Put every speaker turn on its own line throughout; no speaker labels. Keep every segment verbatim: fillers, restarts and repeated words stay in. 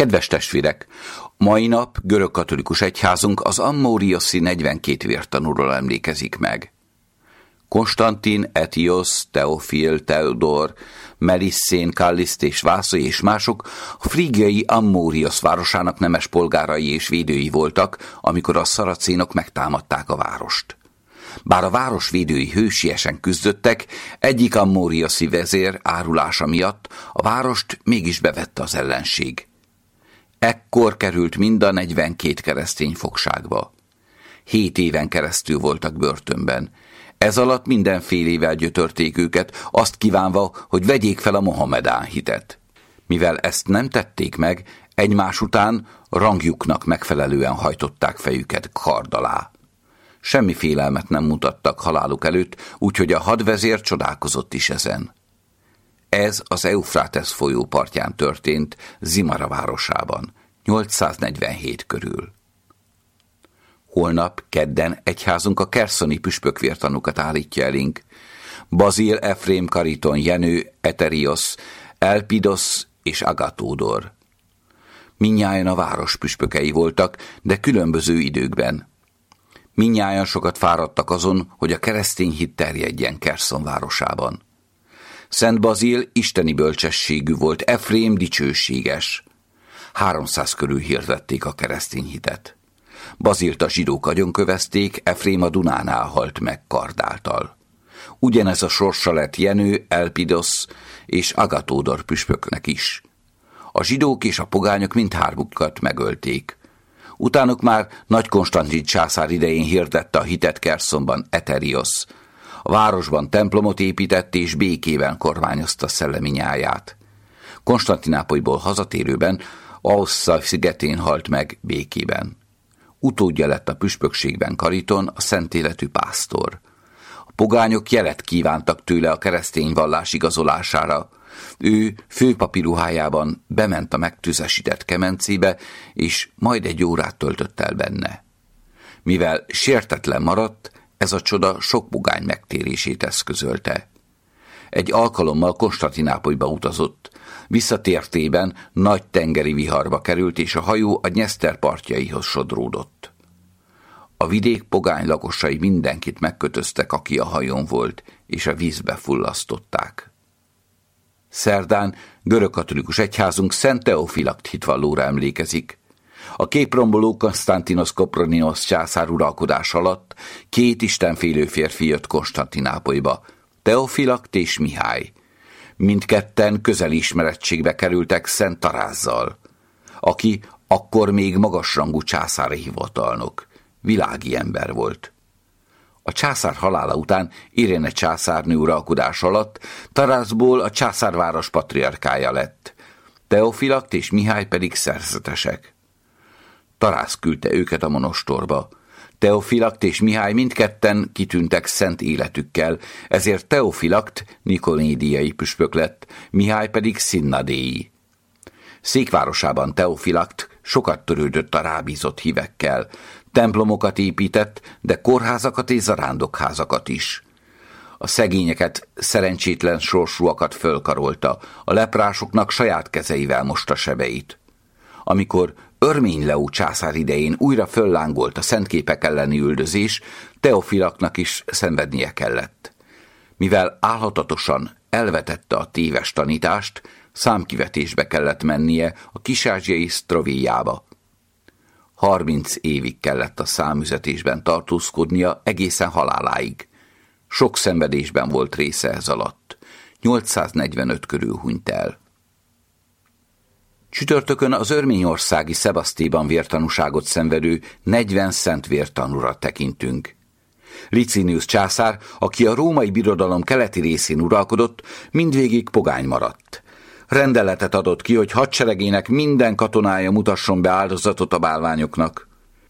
Kedves testvérek, mai nap görögkatolikus egyházunk az ammórioszi negyvenkét vértanúról emlékezik meg. Konstantin, Etiosz, Teofil, Teodor, Melisszén, Kalliszt és Vászai és mások a frígiai Ammóriosz városának nemes polgárai és védői voltak, amikor a szaracénok megtámadták a várost. Bár a város védői hősiesen küzdöttek, egyik ammórioszi vezér árulása miatt a várost mégis bevette az ellenség. Ekkor került mind a negyvenkét keresztény fogságba. Hét éven keresztül voltak börtönben. Ez alatt mindenfélével gyötörték őket, azt kívánva, hogy vegyék fel a mohamedán hitet. Mivel ezt nem tették meg, egymás után rangjuknak megfelelően hajtották fejüket kard alá. Semmi félelmet nem mutattak haláluk előtt, úgyhogy a hadvezér csodálkozott is ezen. Ez az Eufrátesz folyó partján történt, Zimara városában, nyolcszáznegyvenhét körül. Holnap, kedden egyházunk a kerszoni püspökvértanúkat állítja elénk. Bazil, Efrém, Kariton, Jenő, Eteriosz, Elpidosz és Agatódor. Mindnyájan a város püspökei voltak, de különböző időkben. Mindnyájan sokat fáradtak azon, hogy a keresztény hit terjedjen Kerszon városában. Szent Bazil isteni bölcsességű volt, Efrém dicsőséges. Háromszáz körül hirdették a keresztény hitet. Bazilt a zsidók agyonkövezték, Efrém a Dunánál halt meg kard által. Ugyanez a sorsa lett Jenő, Elpidosz és Agatódor püspöknek is. A zsidók és a pogányok mindhármukat megölték. Utánuk már Nagy Konstantin császár idején hirdette a hitet Kerszonban Eteriosz. A városban templomot épített és békében kormányozta szellemi nyáját. Konstantinápolyból hazatérőben Auszza szigetén halt meg békében. Utódja lett a püspökségben Kariton, a szent életű pásztor. A pogányok jelet kívántak tőle a keresztény vallás igazolására. Ő főpapi ruhájában bement a megtüzesített kemencébe, és majd egy órát töltött el benne. Mivel sértetlen maradt, ez a csoda sok pogány megtérését eszközölte. Egy alkalommal Konstantinápolyba utazott. Visszatértében nagy tengeri viharba került, és a hajó a Dnyeszter partjaihoz sodródott. A vidék pogány lakosai mindenkit megkötöztek, aki a hajón volt, és a vízbe fullasztották. Szerdán görögkatolikus egyházunk Szent Teofilakt hitvallóra emlékezik. A képromboló Konstantinos Kopronyos császár uralkodás alatt két istenfélő férfi jött Konstantinápolyba, Teofilakt és Mihály. Mindketten közeli ismerettségbe kerültek Szent Tarázzal, aki akkor még magasrangú császári hivatalnok, világi ember volt. A császár halála után Iréne császárnő uralkodás alatt Tarászból a császárváros patriarkája lett, Teofilakt és Mihály pedig szerzetesek. Tarász küldte őket a monostorba. Teofilakt és Mihály mindketten kitűntek szent életükkel, ezért Teofilakt nikomédiai püspök lett, Mihály pedig szinnadéi. Székvárosában Teofilakt sokat törődött a rábízott hívekkel, templomokat épített, de kórházakat és zarándokházakat is. A szegényeket, szerencsétlen sorsúakat fölkarolta, a leprásoknak saját kezeivel mosta sebeit. Amikor Örmény Leó császár idején újra föllángolt a szentképek elleni üldözés, Teofilaknak is szenvednie kellett. Mivel álhatatosan elvetette a téves tanítást, számkivetésbe kellett mennie a kisázsiai Sztrovéjába. Harminc évig kellett a számüzetésben tartózkodnia egészen haláláig. Sok szenvedésben volt része ez alatt. nyolcszáznegyvenöt körül hunyt el. Csütörtökön az örményországi Szebasztéban vértanúságot szenvedő negyven szent vértanúra tekintünk. Licinius császár, aki a római birodalom keleti részén uralkodott, mindvégig pogány maradt. Rendeletet adott ki, hogy hadseregének minden katonája mutasson be áldozatot a bálványoknak.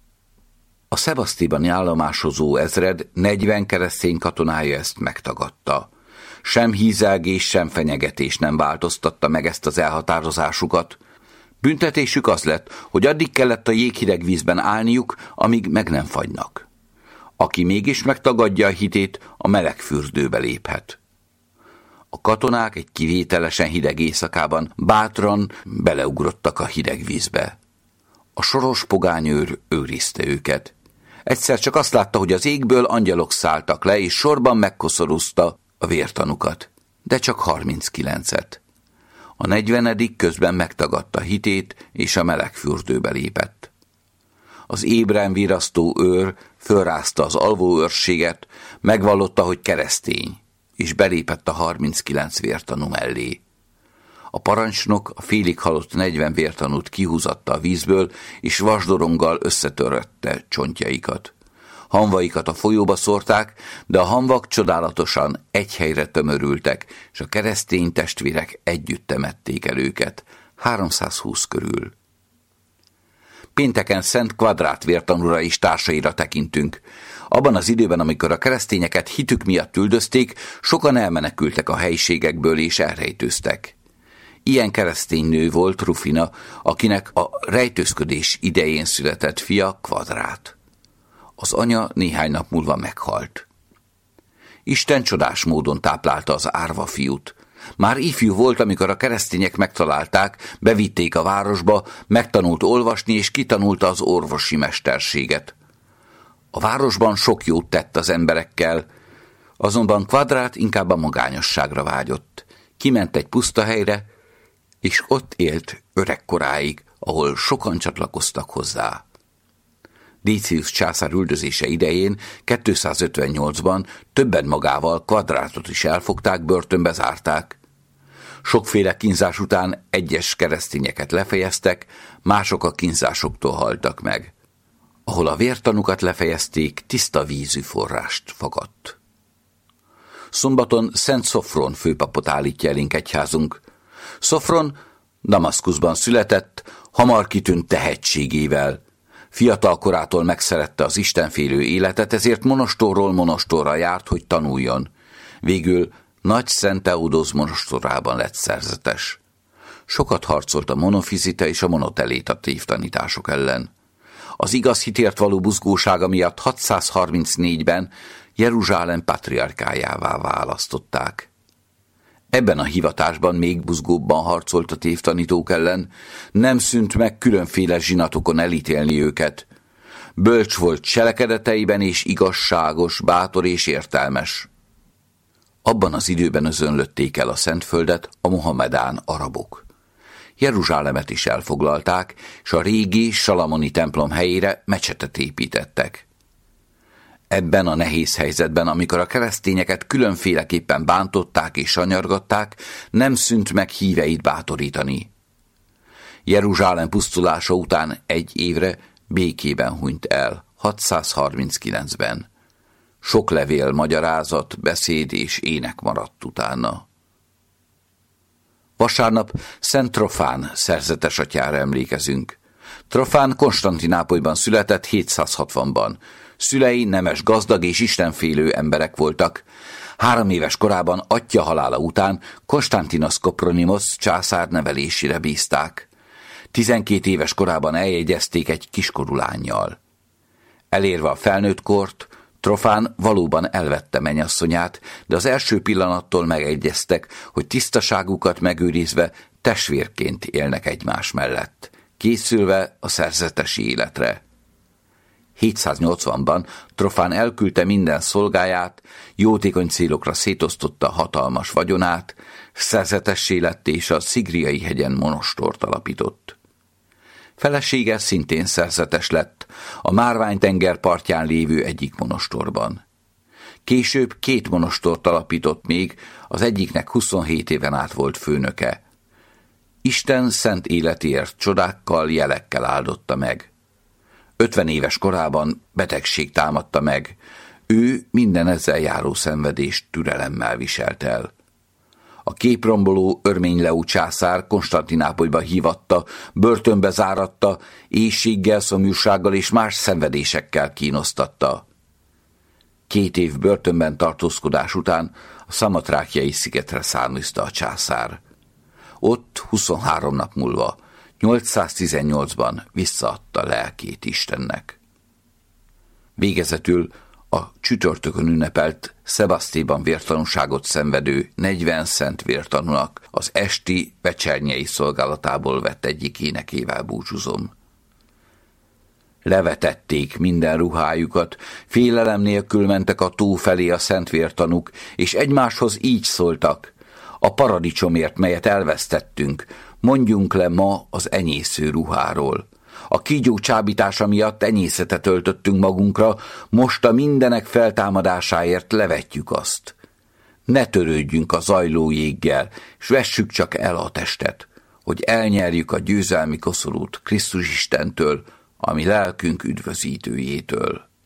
A szebasztébani állomásozó ezred negyven keresztény katonája ezt megtagadta. Sem hízelgés, sem fenyegetés nem változtatta meg ezt az elhatározásukat. Büntetésük az lett, hogy addig kellett a jéghideg vízben állniuk, amíg meg nem fagynak. Aki mégis megtagadja a hitét, a meleg fürdőbe léphet. A katonák egy kivételesen hideg éjszakában bátran beleugrottak a hideg vízbe. A soros pogányőr őrizte őket. Egyszer csak azt látta, hogy az égből angyalok szálltak le, és sorban megkoszorúzta a vértanukat, de csak harminckilencet. A negyvenedik közben megtagadta hitét, és a meleg fürdőbe lépett. Az ébren virasztó őr fölrázta az alvó őrséget, megvallotta, hogy keresztény, és belépett a harminckilenc vértanú mellé. A parancsnok a félig halott negyven vértanút kihúzatta a vízből, és vasdoronggal összetörötte csontjaikat. Hamvaikat a folyóba szórták, de a hamvak csodálatosan egy helyre tömörültek, és a keresztény testvérek együtt temették el őket, háromszázhúsz körül. Pénteken Szent Kvadrát vértanúra és társaira tekintünk. Abban az időben, amikor a keresztényeket hitük miatt üldözték, sokan elmenekültek a helyiségekből és elrejtőztek. Ilyen keresztény nő volt Rufina, akinek a rejtőzködés idején született fia Kvadrát. Az anya néhány nap múlva meghalt. Isten csodás módon táplálta az árva fiút. Már ifjú volt, amikor a keresztények megtalálták, bevitték a városba, megtanult olvasni és kitanulta az orvosi mesterséget. A városban sok jót tett az emberekkel, azonban Kvadrát inkább a magányosságra vágyott. Kiment egy puszta helyre, és ott élt öregkoráig, ahol sokan csatlakoztak hozzá. Décius császár üldözése idején kétszázötvennyolcban többen magával Kvadrátot is elfogták, börtönbe zárták. Sokféle kínzás után egyes keresztényeket lefejeztek, mások a kínzásoktól haltak meg. Ahol a vértanukat lefejezték, tiszta vízű forrást fagadt. Szombaton Szent Szofron főpapot állítja elénk egyházunk. Szofron Damaszkuszban született, hamar kitűnt tehetségével. Fiatal korától megszerette az istenfélő életet, ezért monostorról monostorra járt, hogy tanuljon. Végül Nagy Szent Teodóz monostorában lett szerzetes. Sokat harcolt a monofizita és a monoteléta tévtanítások ellen. Az igaz hitért való buzgósága miatt hatszázharmincnégyben Jeruzsálem patriarkájává választották. Ebben a hivatásban még buzgóbban harcolt a tévtanítók ellen, nem szűnt meg különféle zsinatokon elítélni őket. Bölcs volt cselekedeteiben és igazságos, bátor és értelmes. Abban az időben özönlötték el a Szentföldet a mohamedán arabok. Jeruzsálemet is elfoglalták, és a régi salamoni templom helyére mecsetet építettek. Ebben a nehéz helyzetben, amikor a keresztényeket különféleképpen bántották és sanyargatták, nem szűnt meg híveit bátorítani. Jeruzsálem pusztulása után egy évre békében hunyt el, hatszázharminckilencben. Sok levél, magyarázat, beszéd és ének maradt utána. Vasárnap Szent Trofán szerzetes atyára emlékezünk. Trofán Konstantinápolyban született hétszázhatvanban. Szülei nemes, gazdag és istenfélő emberek voltak. Három éves korában atya halála után Konstantinos Kopronimosz császár nevelésére bízták. Tizenkét éves korában eljegyezték egy kiskorú lánnyal. Elérve a felnőtt kort, Trofán valóban elvette mennyasszonyát, de az első pillanattól megegyeztek, hogy tisztaságukat megőrizve testvérként élnek egymás mellett, készülve a szerzetesi életre. hétszáznyolcvanban Trofán elküldte minden szolgáját, jótékony célokra szétosztotta hatalmas vagyonát, szerzetessé lett és a Szigriai hegyen monostort alapított. Felesége szintén szerzetes lett, a Márvány-tenger partján lévő egyik monostorban. Később két monostort alapított még, az egyiknek huszonhét éven át volt főnöke. Isten szent életéért csodákkal, jelekkel áldotta meg. Ötven éves korában betegség támadta meg, ő minden ezzel járó szenvedést türelemmel viselt el. A képromboló Örmény-Leó császár Konstantinápolyba hívatta, börtönbe záratta, éhséggel, szomjúsággal és más szenvedésekkel kínosztatta. Két év börtönben tartózkodás után a Szamotrákiai szigetre szárnyúzta a császár. Ott huszonhárom nap múlva, nyolcszáztizennyolcban visszaadta lelkét Istennek. Végezetül a csütörtökön ünnepelt Szebasztélyban vértanúságot szenvedő negyven szent vértanúnak az esti vecsernyei szolgálatából vett egyik énekével búcsúzom. Levetették minden ruhájukat, félelem nélkül mentek a tó felé a szent vértanúk, és egymáshoz így szóltak: a paradicsomért, melyet elvesztettünk, mondjunk le ma az enyésző ruháról. A kígyó csábítása miatt enyészetet öltöttünk magunkra, most a mindenek feltámadásáért levetjük azt. Ne törődjünk a zajló jéggel, s vessük csak el a testet, hogy elnyerjük a győzelmi koszorút Krisztus Istentől, ami lelkünk üdvözítőjétől.